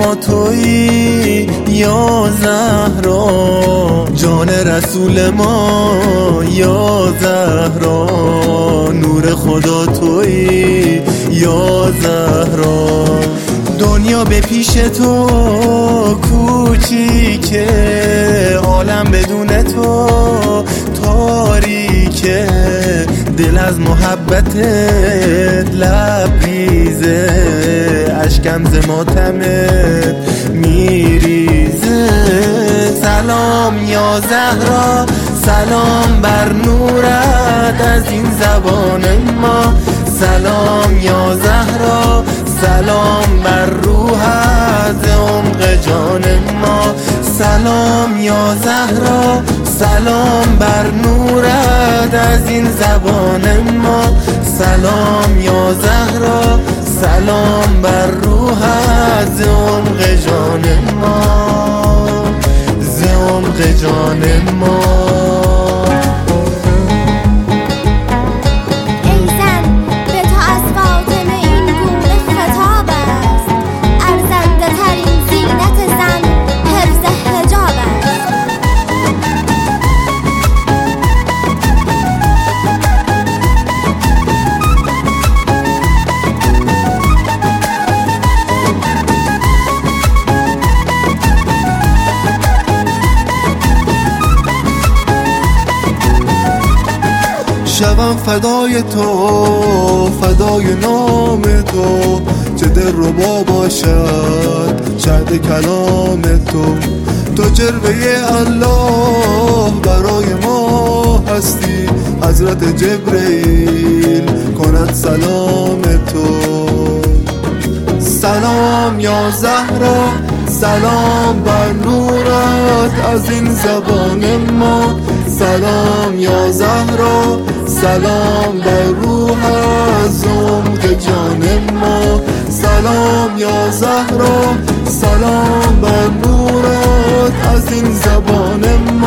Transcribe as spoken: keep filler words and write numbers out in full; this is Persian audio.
ما تویی یا زهرا، جان رسول ما یا زهرا، نور خدا تویی یا زهرا. دنیا به پیش تو کوچیکه، عالم بدون تو تاریکه، دل از محبتت لبریزه، اشکم ز ماتمت میریزه. سلام یا زهرا، سلام بر نورت از این زبان ما، سلام یا زهرا، سلام بر روحت ز عمق جان ما، سلام یا زهرا، سلام بر نورت از این زبان ما، سلام یا زهرا، سلام بر روحت ز عمق جان ما، ز عمق جان ما. شوم فدای تو، فدای نام تو، چه دلربا باشد شهد کلام تو. تو جلوه الله برای ما هستی، حضرت جبرئیل کند سلام تو. سلام یا زهرا، سلام بر نورت از این زبان ما، سلام یا زهرا، سلام بر روحت ز عمق جان ما، سلام یا زهرا، سلام بر نورت از این زبان ما.